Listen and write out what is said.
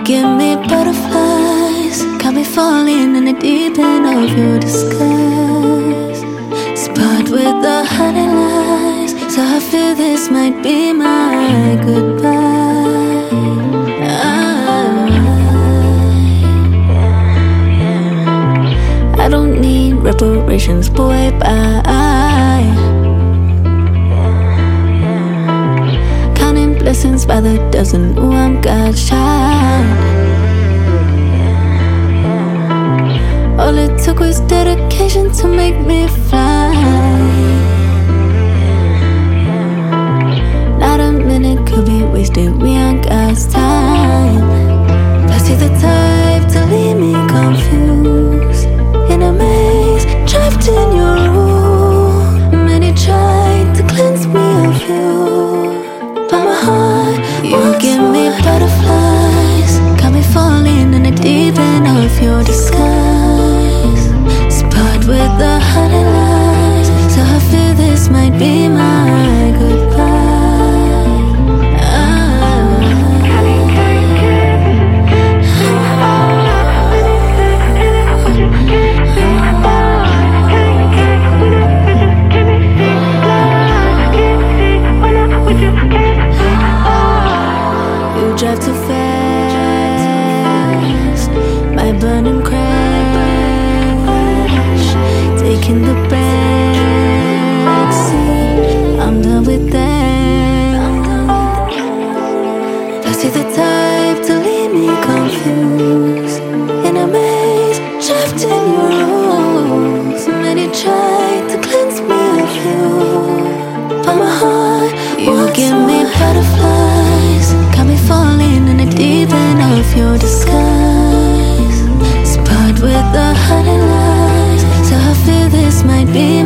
give me butterflies, got me falling in the deep end of your disguise. Spot with the honey lies, so I feel this might be my goodbye. I don't need reparations, boy, bye. Counting blessings by the dozen, ooh, I'm God's child. All it took was dedication to make me fly. Not a minute could be wasted, we ain't God's time. Plus you're the type to leave me confused, in a maze, trapped in your room. Many tried to cleanse me of you, but my heart, you give me butterflies, got me falling in the deep end of your disguise. Spot with the honey lies, so I feel this might be my goodbye. Drive too fast, my burning crash, taking the backseat. I'm done with that. Plus you're the type to leave me confused, in a maze, trapped in your rules. Many tried to cleanse me of you, but my heart, you give me butterflies, got me falling in the deep end of your disguise. Spot with the honey lies, so I feel this might be